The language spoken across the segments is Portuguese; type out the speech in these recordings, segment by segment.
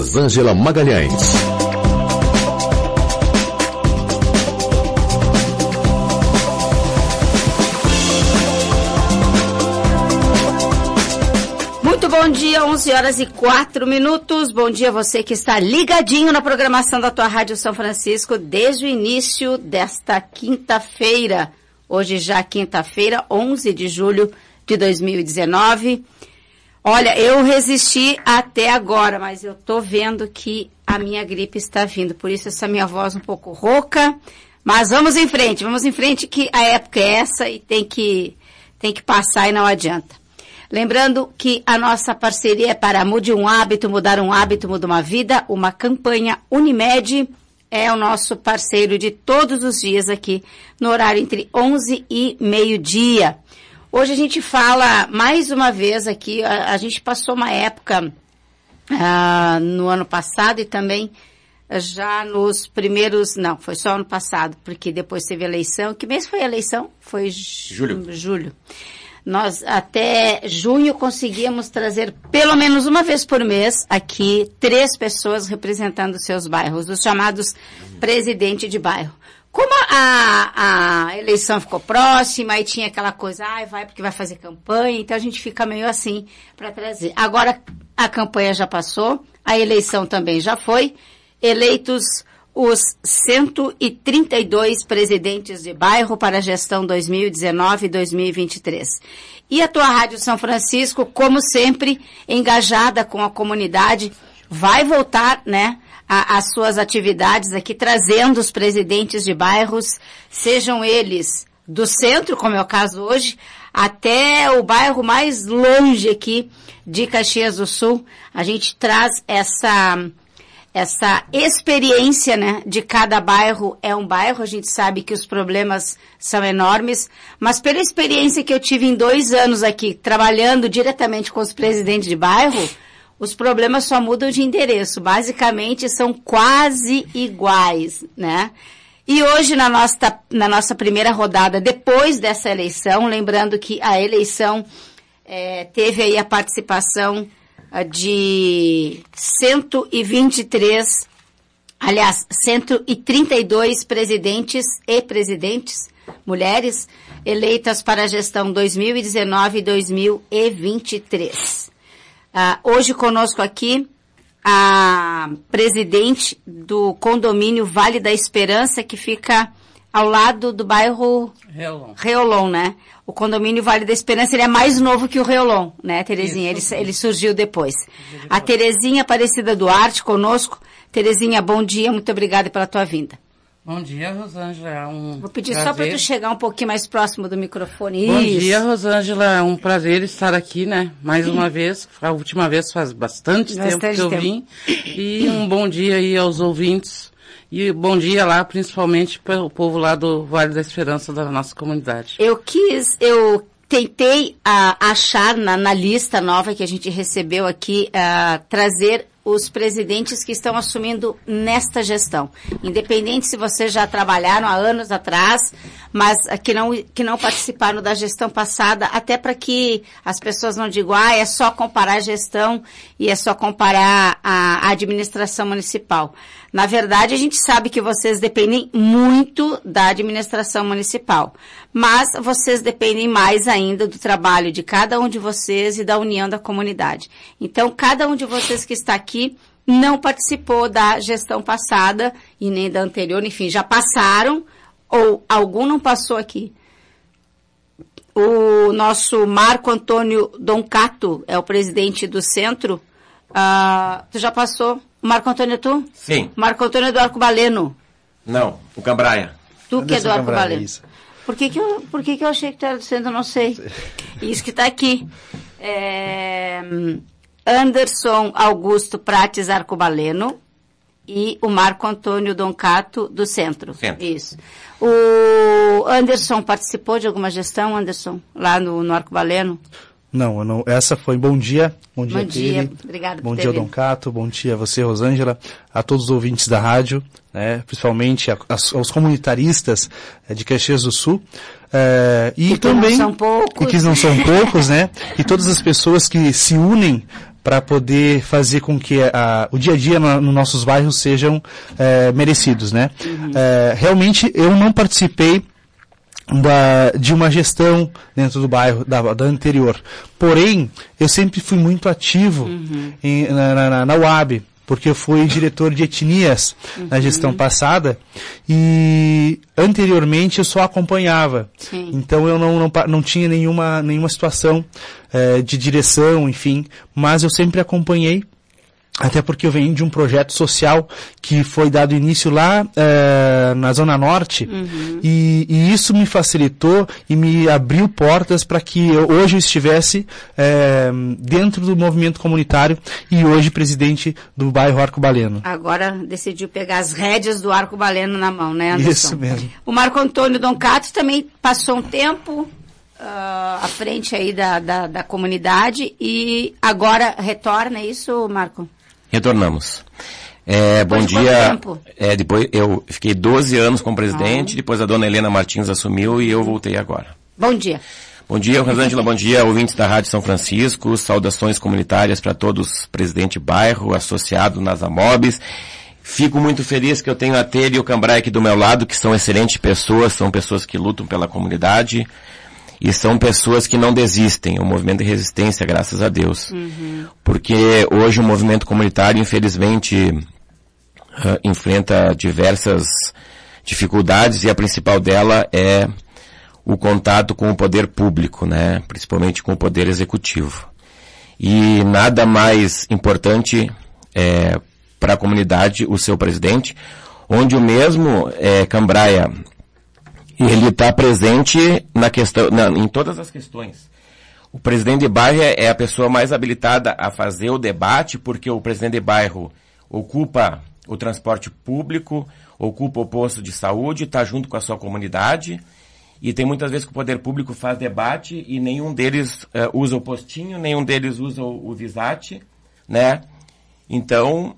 Rosângela Magalhães. Muito bom dia, 11h04. Bom dia a você que está ligadinho na programação da tua Rádio São Francisco desde o início desta quinta-feira. Hoje já quinta-feira, 11 de julho de 2019. Olha, eu resisti até agora, mas eu tô vendo que a minha gripe está vindo. Por isso essa minha voz um pouco rouca. Mas vamos em frente que a época é essa e tem que passar e não adianta. Lembrando que a nossa parceria é para Mude um Hábito, Mudar um Hábito, Muda uma Vida, uma campanha Unimed é o nosso parceiro de todos os dias aqui, no horário entre 11 e meio-dia. Hoje a gente fala mais uma vez aqui, a gente passou uma época no ano passado e também já nos primeiros, não, foi só ano passado, porque depois teve eleição. Que mês foi a eleição? Foi julho. Nós, até junho, conseguíamos trazer, pelo menos uma vez por mês, aqui, 3 pessoas representando seus bairros, os chamados presidente de bairro. Como a eleição ficou próxima e tinha aquela coisa, vai porque vai fazer campanha, então a gente fica meio assim para trazer. Agora, a campanha já passou, a eleição também já foi, eleitos os 132 presidentes de bairro para a gestão 2019 e 2023. E a tua Rádio São Francisco, como sempre, engajada com a comunidade, vai voltar, né, as suas atividades aqui, trazendo os presidentes de bairros, sejam eles do centro, como é o caso hoje, até o bairro mais longe aqui de Caxias do Sul. A gente traz essa experiência, né, de cada bairro é um bairro. A gente sabe que os problemas são enormes, mas pela experiência que eu tive em 2 anos aqui, trabalhando diretamente com os presidentes de bairro, os problemas só mudam de endereço. Basicamente, são quase iguais, né? E hoje, na nossa primeira rodada, depois dessa eleição, lembrando que a eleição teve aí a participação de 132 presidentes e presidentes, mulheres, eleitas para a gestão 2019 e 2023. Hoje conosco aqui a presidente do condomínio Vale da Esperança, que fica ao lado do bairro Reolon, né? O condomínio Vale da Esperança, ele é mais novo que o Reolon, né, Terezinha? Ele surgiu depois. A Terezinha Aparecida Duarte conosco. Terezinha, bom dia, muito obrigada pela tua vinda. Bom dia, Rosângela. É um Vou pedir prazer. só para tu chegar um pouquinho mais próximo do microfone. Bom dia, Rosângela. É um prazer estar aqui, né? Mais uma vez. A última vez faz bastante tempo que eu vim. E um bom dia aí aos ouvintes. E bom dia lá, principalmente para o povo lá do Vale da Esperança da nossa comunidade. Eu tentei achar na lista nova que a gente recebeu aqui, trazer os presidentes que estão assumindo nesta gestão. Independente se vocês já trabalharam há anos atrás, mas que não participaram da gestão passada, até para que as pessoas não digam, é só comparar a gestão e é só comparar a administração municipal. Na verdade, a gente sabe que vocês dependem muito da administração municipal, mas vocês dependem mais ainda do trabalho de cada um de vocês e da união da comunidade. Então, cada um de vocês que está aqui não participou da gestão passada e nem da anterior, enfim, já passaram ou algum não passou aqui. O nosso Marco Antônio Doncato é o presidente do centro. Tu já passou? Marco Antônio, tu? Sim. Marco Antônio é do Arcobaleno. Não, o Cambraia. Tu que é do Arcobaleno. Por que eu achei que tu era do centro? Eu não sei. Isso que está aqui. Anderson Augusto Prates Arcobaleno e o Marco Antônio Doncato do centro. Isso. O Anderson participou de alguma gestão, Anderson, lá no Arcobaleno? Não. Essa foi bom dia. Bom dia, Tere. Obrigado por Bom ter dia, vindo. Doncato. Bom dia a você, Rosângela. A todos os ouvintes da rádio, né? Principalmente aos comunitaristas de Caxias do Sul. E também, não são poucos. que não são poucos, né? E todas as pessoas que se unem para poder fazer com que o dia a dia nos nossos bairros sejam merecidos, né? Realmente eu não participei de uma gestão dentro do bairro da anterior. Porém, eu sempre fui muito ativo na UAB, porque eu fui diretor de etnias na gestão passada e anteriormente eu só acompanhava. Sim. Então eu não tinha nenhuma situação de direção, enfim, mas eu sempre acompanhei. Até porque eu venho de um projeto social que foi dado início lá na Zona Norte e isso me facilitou e me abriu portas para que hoje eu estivesse dentro do movimento comunitário e hoje presidente do bairro Arcobaleno. Agora decidiu pegar as rédeas do Arcobaleno na mão, né, Anderson? Isso mesmo. O Marco Antônio Doncato também passou um tempo à frente aí da comunidade e agora retorna, é isso, Marco? Retornamos. Bom dia. Depois eu fiquei 12 anos como presidente, depois a dona Helena Martins assumiu e eu voltei agora. Bom dia. Bom dia, Rosângela, bom dia, ouvintes da Rádio São Francisco, saudações comunitárias para todos, presidente bairro, associado nas AMOBs. Fico muito feliz que eu tenho a Tere e o Cambraia aqui do meu lado, que são excelentes pessoas, são pessoas que lutam pela comunidade. E são pessoas que não desistem, um movimento de resistência, graças a Deus. Porque hoje o movimento comunitário, infelizmente, enfrenta diversas dificuldades e a principal dela é o contato com o poder público, né? Principalmente com o poder executivo. E nada mais importante para a comunidade, o seu presidente, onde o mesmo Cambraia, ele está presente na questão, em todas as questões. O presidente de bairro é a pessoa mais habilitada a fazer o debate, porque o presidente de bairro ocupa o transporte público, ocupa o posto de saúde, está junto com a sua comunidade, e tem muitas vezes que o poder público faz debate e nenhum deles usa o postinho, nenhum deles usa o Visate, né? Então,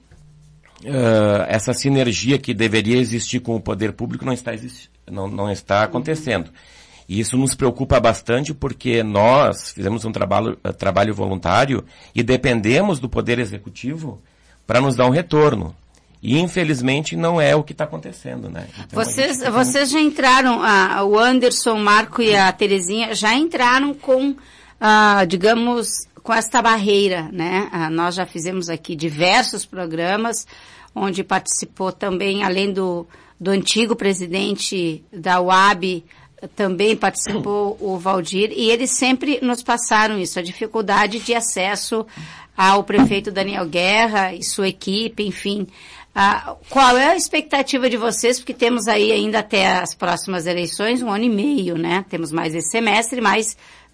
essa sinergia que deveria existir com o poder público não está acontecendo. E isso nos preocupa bastante porque nós fizemos um trabalho voluntário e dependemos do Poder Executivo para nos dar um retorno. E infelizmente não é o que está acontecendo, né? Então, vocês já entraram, o Anderson, o Marco e a Terezinha já entraram com, digamos, com esta barreira, né? Nós já fizemos aqui diversos programas onde participou também, além do antigo presidente da UAB, também participou o Valdir, e eles sempre nos passaram isso, a dificuldade de acesso ao prefeito Daniel Guerra e sua equipe, enfim. Qual é a expectativa de vocês? Porque temos aí ainda até as próximas eleições, 1 ano e meio, né? Temos mais esse semestre, mais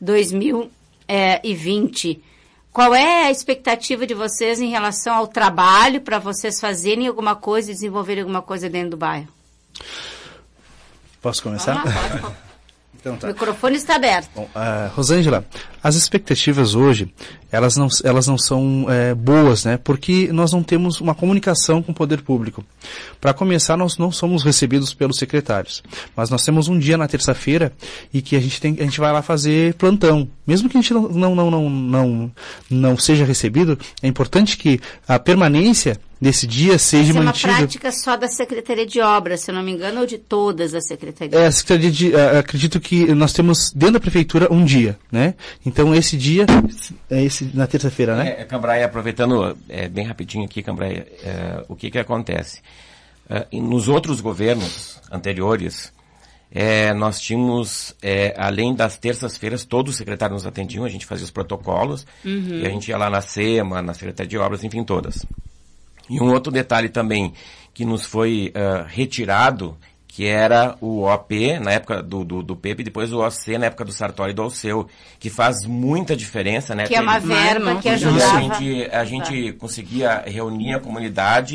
2020. Qual é a expectativa de vocês em relação ao trabalho para vocês fazerem alguma coisa e desenvolverem alguma coisa dentro do bairro? Posso começar? Pode. Então, tá. O microfone está aberto. Bom, Rosângela, as expectativas hoje, elas não são boas, né? Porque nós não temos uma comunicação com o poder público. Para começar, nós não somos recebidos pelos secretários. Mas nós temos um dia na terça-feira e que a gente vai lá fazer plantão. Mesmo que a gente não seja recebido, é importante que a permanência desse dia seja mantida. Isso é uma prática só da Secretaria de Obras, se eu não me engano, ou de todas as secretarias? A Secretaria acredito que nós temos dentro da Prefeitura um dia, né? Então esse dia é esse na terça-feira, né? Cambraia, aproveitando bem rapidinho aqui, Cambraia, o que acontece? Nos outros governos anteriores, nós tínhamos, além das terças-feiras, todos os secretários nos atendiam, a gente fazia os protocolos, e a gente ia lá na SEMA, na Secretaria de Obras, enfim, todas. E um outro detalhe também que nos foi retirado, que era o OP, na época do Pepe, e depois o OC, na época do Sartori e do Alceu, que faz muita diferença, né? Que é uma verba que ajudava. A gente conseguia reunir a comunidade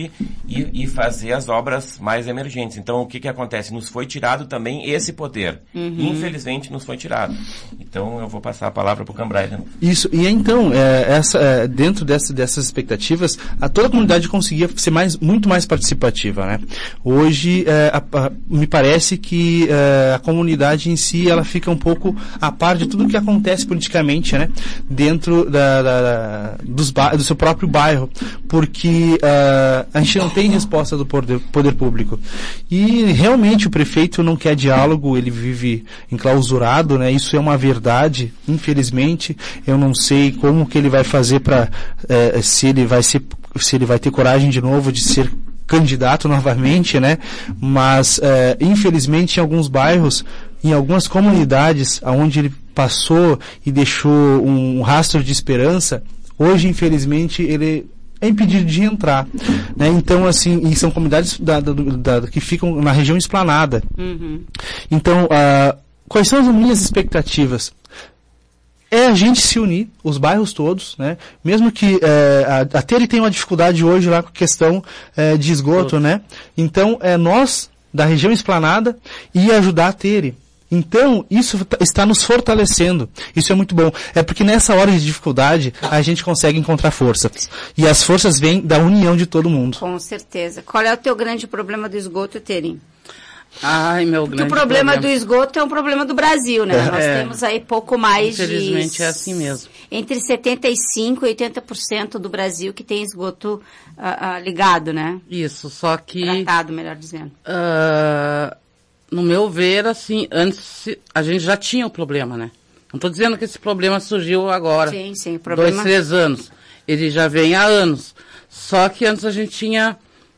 e fazer as obras mais emergentes. Então, o que acontece? Nos foi tirado também esse poder. Infelizmente, nos foi tirado. Então, eu vou passar a palavra para o Cambrai. Isso, e então, dentro dessas expectativas, toda a comunidade conseguia ser muito mais participativa, né? Hoje, me parece que a comunidade em si, ela fica um pouco a par de tudo o que acontece politicamente, né? Dentro do seu próprio bairro, porque a gente não tem resposta do poder público. E realmente o prefeito não quer diálogo, ele vive enclausurado, né? Isso é uma verdade, infelizmente. Eu não sei como que ele vai fazer se ele vai ter coragem de novo de ser candidato novamente, né? Mas, infelizmente, em alguns bairros, em algumas comunidades, onde ele passou e deixou um rastro de esperança, hoje, infelizmente, ele é impedido de entrar, né? Então, assim, e são comunidades que ficam na região esplanada. Então, quais são as minhas expectativas? É a gente se unir, os bairros todos, né? Mesmo que a Tere tenha uma dificuldade hoje lá com a questão de esgoto, né? Então, nós, da região esplanada, e ajudar a Tere. Então, isso está nos fortalecendo. Isso é muito bom. É porque nessa hora de dificuldade, a gente consegue encontrar forças. E as forças vêm da união de todo mundo. Com certeza. Qual é o teu grande problema do esgoto, Teri? Ai, meu grande problema. O problema do esgoto é um problema do Brasil, né? Nós temos aí pouco mais infelizmente é assim mesmo. Entre 75% e 80% do Brasil que tem esgoto ligado, né? Isso, só que... Tratado, melhor dizendo. No meu ver, assim, antes a gente já tinha o problema, né? Não estou dizendo que esse problema surgiu agora. Sim, o problema... 2, 3 anos. Ele já vem há anos. Só que antes a gente tinha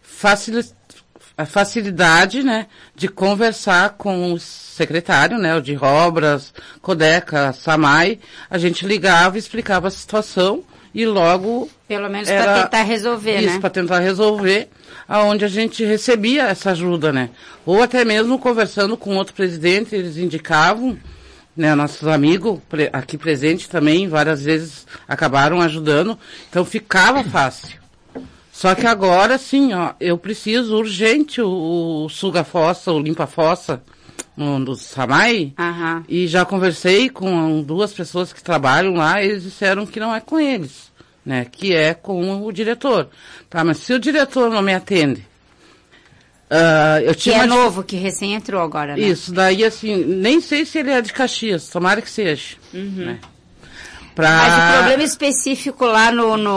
a facilidade, né, de conversar com o secretário, né, o de obras, Codeca, Samai. A gente ligava e explicava a situação e logo... Pelo menos para tentar resolver, né? Isso, para tentar resolver, aonde a gente recebia essa ajuda, né? Ou até mesmo conversando com outro presidente, eles indicavam, né, nossos amigos aqui presentes também, várias vezes acabaram ajudando, então ficava fácil. Só que agora, sim, ó, eu preciso urgente o suga-fossa, o limpa-fossa do Samai, e já conversei com 2 pessoas que trabalham lá, eles disseram que não é com eles, né, que é com o diretor. Tá, mas se o diretor não me atende, eu tinha novo, que recém entrou agora, né? Isso, daí assim, nem sei se ele é de Caxias, tomara que seja. Né? Mas o problema específico lá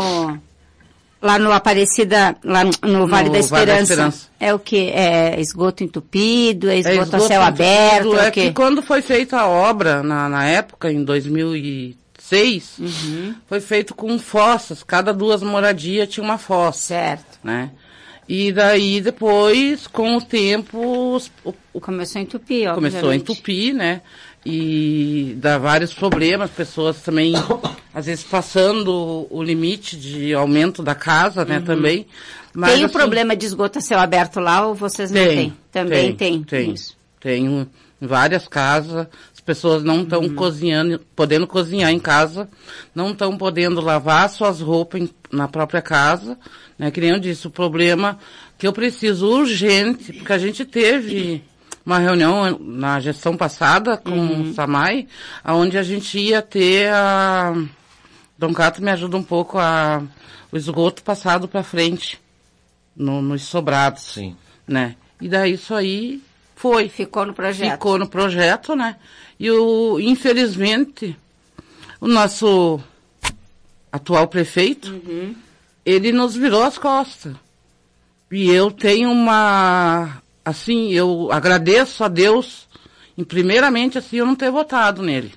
no Aparecida, lá no Vale da Esperança, é o que? É esgoto entupido, é esgoto a céu aberto? É que quando foi feita a obra, na época, em 2006, foi feito com fossas, cada 2 moradias tinha uma fossa. Certo. Né? E daí, depois, com o tempo... Começou a entupir, obviamente. Começou a entupir, né? E dá vários problemas, pessoas também, às vezes, passando o limite de aumento da casa, né, também. Mas, tem o problema de esgoto a céu aberto lá, ou vocês não têm? Também tem. Isso. Tem em várias casas, as pessoas não estão podendo cozinhar em casa, não estão podendo lavar suas roupas na própria casa, né, que nem eu disse, o problema que eu preciso urgente, porque a gente teve uma reunião na gestão passada com o Samai, onde a gente ia ter Dom Cato me ajuda um pouco o esgoto passado para frente, nos sobrados. Sim. Né? E daí isso aí ficou no projeto. Ficou no projeto, né? E infelizmente, o nosso atual prefeito, ele nos virou as costas. E eu tenho assim, eu agradeço a Deus, primeiramente, assim, eu não ter votado nele.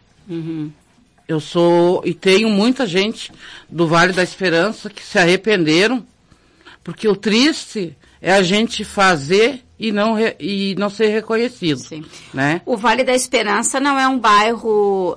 E tenho muita gente do Vale da Esperança que se arrependeram, porque o triste é a gente fazer e não ser reconhecido. Sim. Né? O Vale da Esperança não é um bairro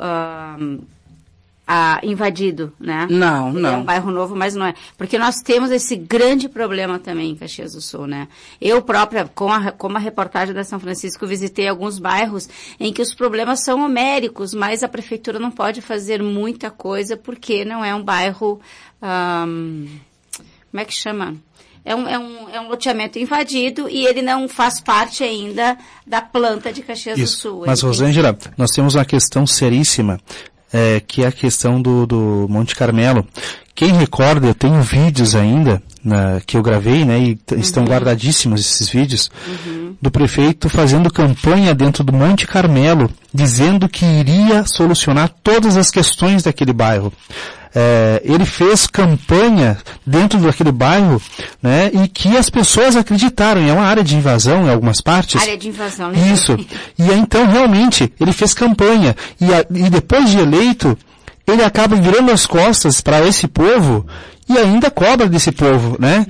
invadido, né? Não. É um bairro novo, mas não é. Porque nós temos esse grande problema também em Caxias do Sul, né? Eu própria, como a reportagem da São Francisco, visitei alguns bairros em que os problemas são homéricos, mas a prefeitura não pode fazer muita coisa porque não é um bairro, como é que chama? é um loteamento invadido e ele não faz parte ainda da planta de Caxias do Sul. Mas, Rosângela, nós temos uma questão seríssima, que é a questão do Monte Carmelo. Quem recorda, eu tenho vídeos ainda, que eu gravei, né, e estão guardadíssimos esses vídeos, do prefeito fazendo campanha dentro do Monte Carmelo, dizendo que iria solucionar todas as questões daquele bairro. Ele fez campanha dentro daquele bairro, né, e que as pessoas acreditaram. É uma área de invasão em algumas partes. Área de invasão, né? Isso. E então, realmente, ele fez campanha. E depois de eleito, ele acaba virando as costas para esse povo e ainda cobra desse povo, né?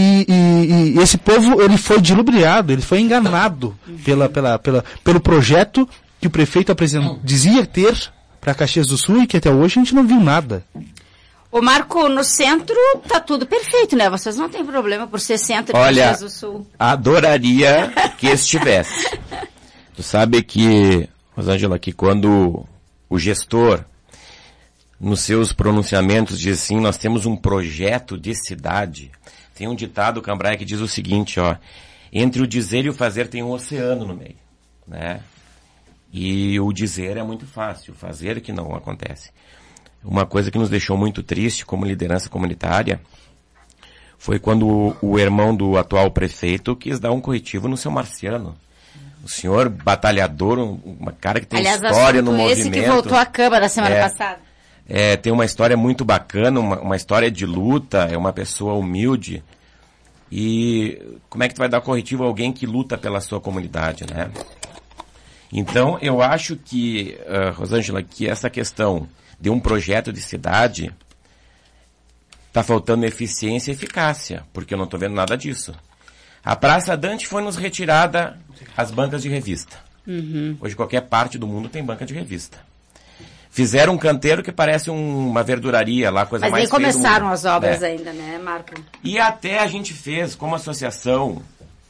E esse povo, ele foi dilubriado, ele foi enganado pelo projeto que o prefeito dizia ter para Caxias do Sul e que até hoje a gente não viu nada. Ô Marco, no centro tá tudo perfeito, né? Vocês não tem problema por ser centro de Caxias do Sul. Adoraria que estivesse. Tu sabe que, Rosângela, que quando o gestor, nos seus pronunciamentos, diz assim, nós temos um projeto de cidade. Tem um ditado, Cambrai, que diz o seguinte, entre o dizer e o fazer tem um oceano no meio, né? E o dizer é muito fácil, o fazer que não acontece. Uma coisa que nos deixou muito triste como liderança comunitária foi quando o irmão do atual prefeito quis dar um corretivo no seu Marciano. O senhor batalhador, uma cara que tem história no movimento. Esse que voltou à Câmara semana passada. Tem uma história muito bacana, uma história de luta, é uma pessoa humilde. E como é que tu vai dar corretivo a alguém que luta pela sua comunidade, né? Então, eu acho que, Rosângela, que essa questão de um projeto de cidade está faltando eficiência e eficácia, porque eu não estou vendo nada disso. A Praça Dante foi nos retirada as bancas de revista. Hoje qualquer parte do mundo tem banca de revista. Fizeram um canteiro que parece uma verduraria lá, coisa mais feia do mundo. Mas nem começaram as obras ainda, né, Marco? E até a gente fez, como associação,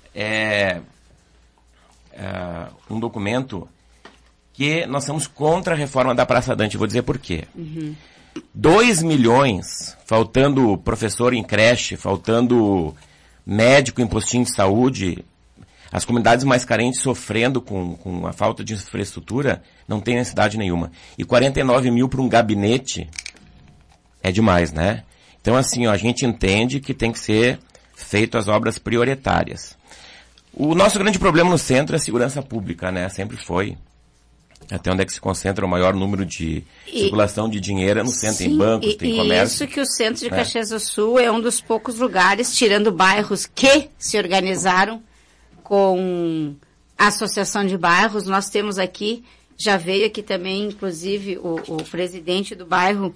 um documento que nós somos contra a reforma da Praça Dante. Vou dizer por quê. 2 milhões, faltando professor em creche, faltando médico em postinho de saúde, as comunidades mais carentes sofrendo com a falta de infraestrutura, não tem necessidade nenhuma. E 49 mil para um gabinete é demais, né? Então, assim, a gente entende que tem que ser feito as obras prioritárias. O nosso grande problema no centro é a segurança pública, né? Sempre foi. Até onde é que se concentra o maior número de circulação de dinheiro no centro, tem bancos, tem comércio. E isso que o centro de Caxias do Sul é um dos poucos lugares, tirando bairros que se organizaram com a associação de bairros. Nós temos aqui, já veio aqui também, inclusive, o presidente do bairro,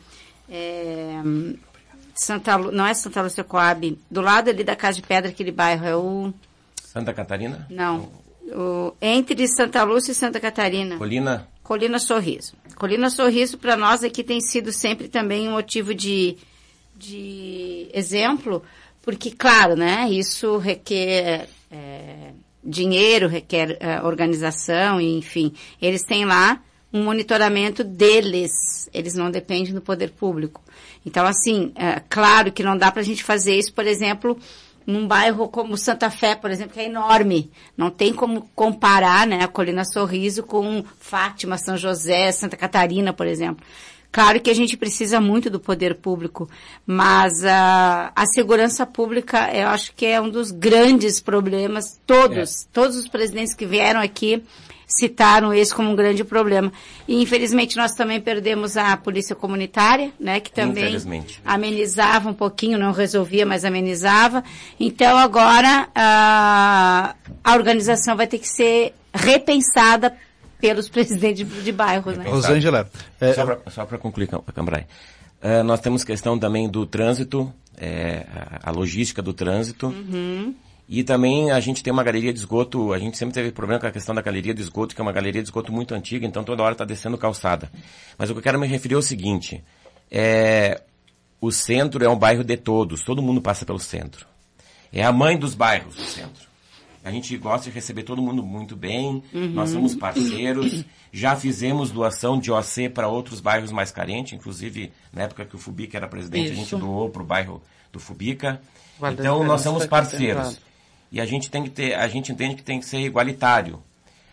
não é Santa Lúcia Coab, do lado ali da Casa de Pedra, aquele bairro, é o... Santa Catarina? Não. Entre Santa Lúcia e Santa Catarina. Colina Sorriso. Colina Sorriso, para nós aqui, tem sido sempre também um motivo de exemplo, porque, claro, né, isso requer dinheiro, requer organização, enfim. Eles têm lá um monitoramento deles. Eles não dependem do poder público. Então, assim, claro que não dá para a gente fazer isso, por exemplo, num bairro como Santa Fé, por exemplo, que é enorme. Não tem como comparar, né, a Colina Sorriso com Fátima, São José, Santa Catarina, por exemplo. Claro que a gente precisa muito do poder público, mas a segurança pública, eu acho que é um dos grandes problemas. Todos os presidentes que vieram aqui citaram esse como um grande problema. E, infelizmente, nós também perdemos a polícia comunitária, né, que também amenizava um pouquinho, não resolvia, mas amenizava. Então, agora, a organização vai ter que ser repensada pelos presidentes de bairros, né? Rosângela, só para concluir, Cambrai, nós temos questão também do trânsito, a logística do trânsito. E também a gente tem uma galeria de esgoto, a gente sempre teve problema com a questão da galeria de esgoto, que é uma galeria de esgoto muito antiga, então toda hora está descendo calçada. Mas o que eu quero me referir é o seguinte, o centro é um bairro de todos, todo mundo passa pelo centro. É a mãe dos bairros, o centro. A gente gosta de receber todo mundo muito bem, nós somos parceiros, já fizemos doação de OC para outros bairros mais carentes, inclusive na época que o Fubica era presidente, a gente doou para o bairro do Fubica. Então nós somos parceiros. E a gente entende que tem que ser igualitário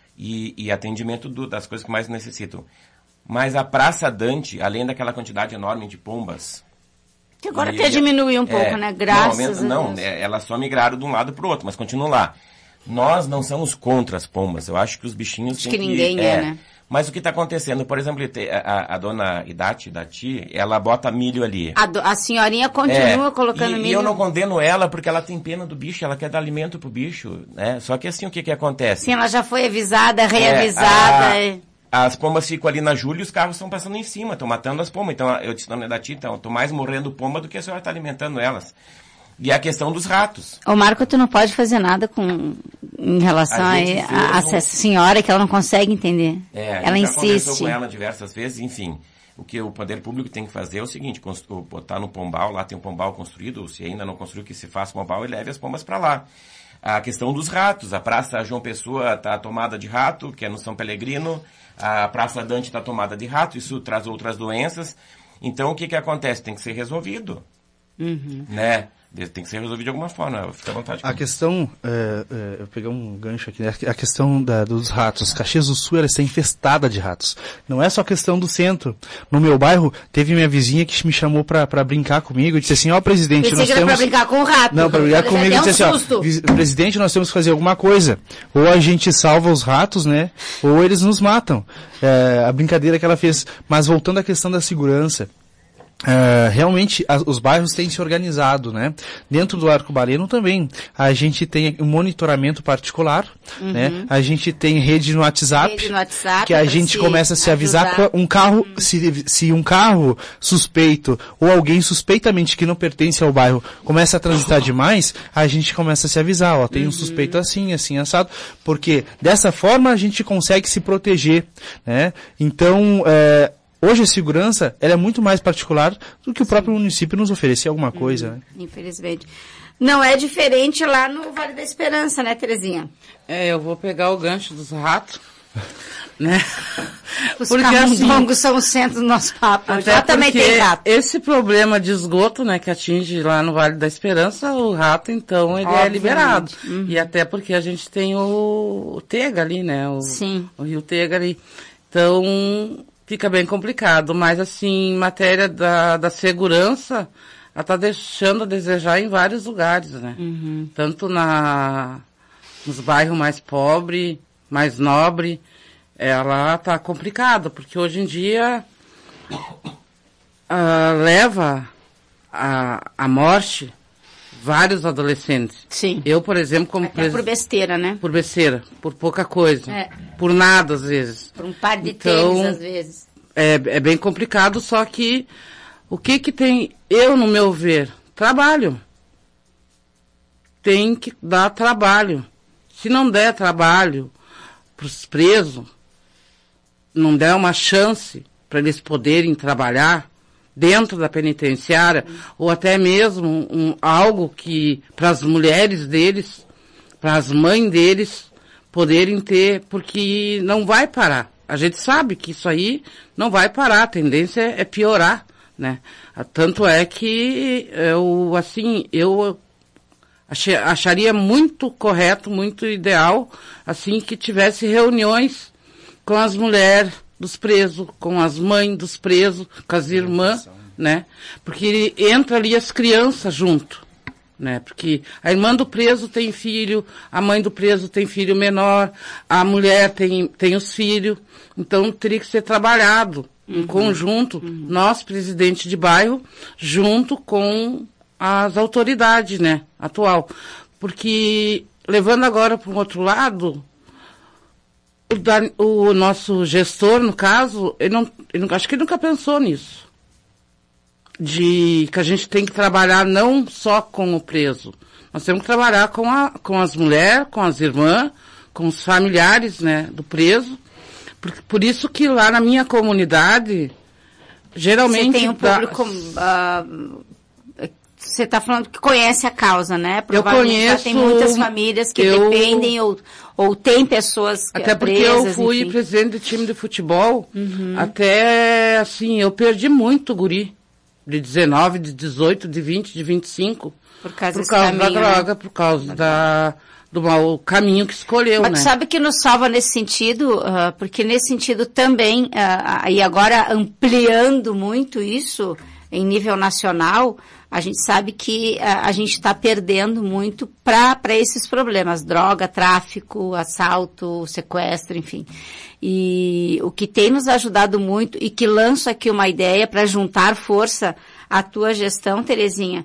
e atendimento das coisas que mais necessitam. Mas a Praça Dante, além daquela quantidade enorme de pombas... Que agora até diminuiu um pouco, né? Graças a Deus. Não, elas só migraram de um lado para o outro, mas continuam lá. Nós não somos contra as pombas. Eu acho que os bichinhos... Acho que ninguém né? Mas o que está acontecendo? Por exemplo, a dona Idati, ela bota milho ali. A senhorinha continua colocando milho. E eu não condeno ela porque ela tem pena do bicho, ela quer dar alimento pro bicho, né? Só que assim, o que acontece? Sim, ela já foi avisada, reavisada. As pombas ficam ali na Júlia e os carros estão passando em cima, estão matando as pombas. Então, eu disse, dona Idati, então, eu tô mais morrendo pomba do que a senhora está alimentando elas. E a questão dos ratos. Ô Marco, tu não pode fazer nada em relação a essa senhora que ela não consegue entender. Ela insiste. Já conversou com ela diversas vezes, enfim. O que o poder público tem que fazer é o seguinte, botar no pombal, lá tem um pombal construído, ou se ainda não construiu, que se faça pombal e leve as pombas para lá. A questão dos ratos, a Praça João Pessoa está tomada de rato, que é no São Pelegrino, a Praça Dante está tomada de rato, isso traz outras doenças. Então, o que acontece? Tem que ser resolvido, né? Tem que ser resolvido de alguma forma, fica à vontade. A questão, eu peguei um gancho aqui, né? A questão dos ratos. Caxias do Sul, ela está infestada de ratos. Não é só questão do centro. No meu bairro, teve minha vizinha que me chamou pra brincar comigo e disse assim, presidente, nós temos... pra brincar com o rato. Não, pra brincar comigo e disse assim, presidente, nós temos que fazer alguma coisa. Ou a gente salva os ratos, né? Ou eles nos matam. A brincadeira que ela fez. Mas voltando à questão da segurança, realmente os bairros têm se organizado, né? Dentro do Arcobaleno também a gente tem um monitoramento particular, né? A gente tem rede no WhatsApp, que a gente começa a se avisar um carro, se um carro suspeito ou alguém suspeitamente que não pertence ao bairro começa a transitar demais, a gente começa a se avisar, tem um suspeito assim assado, porque dessa forma a gente consegue se proteger, né? Então, hoje a segurança, ela é muito mais particular do que o próprio município nos oferecer alguma coisa, né? Infelizmente. Não é diferente lá no Vale da Esperança, né, Terezinha? Eu vou pegar o gancho dos ratos, né? Os camundongos são o centro do nosso papo. Lá também tem rato. Esse problema de esgoto, né, que atinge lá no Vale da Esperança, o rato, então, ele é liberado. E até porque a gente tem o Tega ali, né? O Rio Tega ali. Então... fica bem complicado, mas assim, em matéria da segurança, ela está deixando a desejar em vários lugares, né? Tanto nos bairros mais pobres, mais nobres, ela está complicada, porque hoje em dia leva a morte vários adolescentes. Sim. Eu, por exemplo, como por besteira, né? Por besteira, por pouca coisa. Por nada, às vezes. Por um par de tênis, às vezes. É bem complicado, só que o que tem, no meu ver, trabalho. Tem que dar trabalho. Se não der trabalho para os presos, não der uma chance para eles poderem trabalhar dentro da penitenciária, ou até mesmo algo que para as mulheres deles, para as mães deles poderem ter, porque não vai parar. A gente sabe que isso aí não vai parar, a tendência é piorar, né? Tanto é que eu acharia muito correto, muito ideal, assim, que tivesse reuniões com as mulheres dos presos, com as mães dos presos, com as irmãs, né? Porque entra ali as crianças junto, né? Porque a irmã do preso tem filho, a mãe do preso tem filho menor, a mulher tem os filhos, então teria que ser trabalhado em conjunto, nós, presidente de bairro, junto com as autoridades, né? Atual. Porque, levando agora para um outro lado, o nosso gestor, no caso, acho que ele nunca pensou nisso. Que a gente tem que trabalhar não só com o preso. Nós temos que trabalhar com as mulheres, com as irmãs, com os familiares, né, do preso. Por isso que lá na minha comunidade, geralmente... Você tem um público... Você está falando que conhece a causa, né? Eu conheço. Tem muitas famílias que dependem ou tem pessoas que até porque presas, eu fui enfim. presidente de time de futebol, até, assim, eu perdi muito guri. De 19, de 18, de 20, de 25. Por causa da droga, por causa do mau caminho que escolheu, Mas né? tu sabe que nos salva nesse sentido, porque nesse sentido também, e agora ampliando muito isso em nível nacional, a gente sabe que a gente está perdendo muito para esses problemas, droga, tráfico, assalto, sequestro, enfim. E o que tem nos ajudado muito, e que lanço aqui uma ideia para juntar força à tua gestão, Terezinha,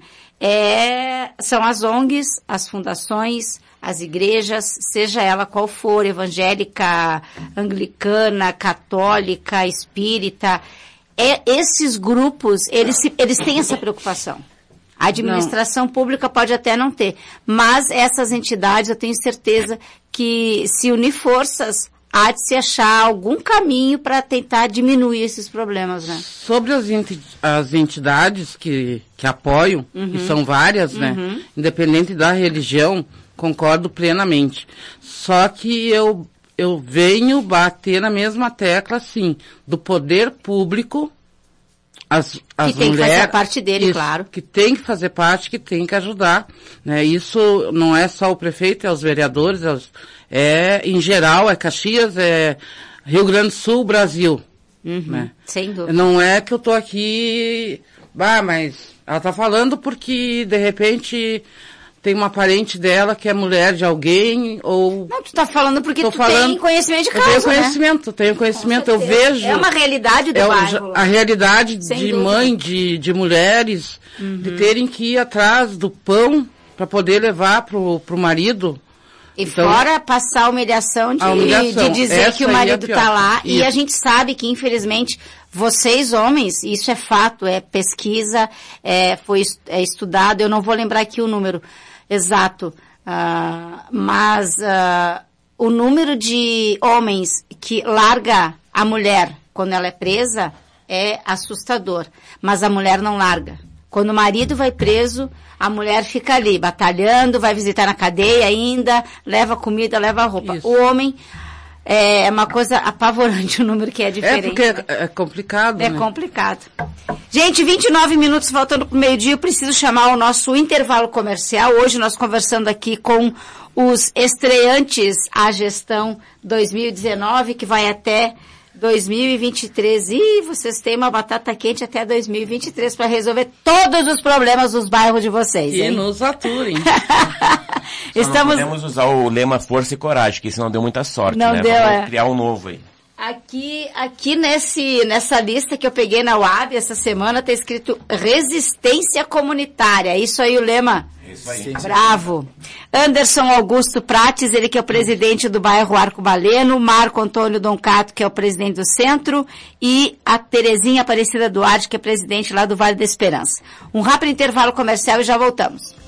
são as ONGs, as fundações, as igrejas, seja ela qual for, evangélica, anglicana, católica, espírita, esses grupos, eles têm essa preocupação. A administração pública pode até não ter, mas essas entidades, eu tenho certeza que se unir forças, há de se achar algum caminho para tentar diminuir esses problemas, né? Sobre as entidades que apoiam, que são várias, né? Independente da religião, concordo plenamente. Só que eu venho bater na mesma tecla, assim, do poder público, as que tem mulheres, que fazer a parte dele, claro. Que tem que fazer parte, que tem que ajudar, né? Isso não é só o prefeito, é os vereadores, em geral, é Caxias, é Rio Grande do Sul, Brasil, né? Sem dúvida. Não é que eu tô aqui, mas ela tá falando porque, de repente, tem uma parente dela que é mulher de alguém, ou... Não, tu tá falando porque tem conhecimento de causa, tenho conhecimento, eu vejo... É uma realidade do bairro. A realidade Sem de dúvida. mãe, de mulheres, de terem que ir atrás do pão para poder levar pro marido. E então, fora passar a humilhação de dizer que o marido tá lá. Isso. E a gente sabe que, infelizmente, vocês homens, isso é fato, é pesquisa, foi estudado, eu não vou lembrar aqui o número exato, mas o número de homens que larga a mulher quando ela é presa é assustador, mas a mulher não larga. Quando o marido vai preso, a mulher fica ali, batalhando, vai visitar na cadeia ainda, leva comida, leva roupa. Isso. O homem é uma coisa apavorante o número que é diferente. Porque é complicado, né? É complicado. Gente, 29 minutos faltando para o meio-dia, eu preciso chamar o nosso intervalo comercial. Hoje nós conversando aqui com os estreantes à gestão 2019, que vai até 2023. E vocês têm uma batata quente até 2023 para resolver todos os problemas dos bairros de vocês. E nos aturem. Não podemos usar o lema força e coragem, que isso não deu muita sorte, não né? Deu, Vamos criar um novo aí. Aqui nessa lista que eu peguei na UAB essa semana tá escrito resistência comunitária. Isso aí o lema? Isso aí. Bravo. Anderson Augusto Prates, ele que é o presidente do bairro Arcobaleno, Marco Antônio Doncato, que é o presidente do centro, e a Terezinha Aparecida Duarte, que é presidente lá do Vale da Esperança. Um rápido intervalo comercial e já voltamos.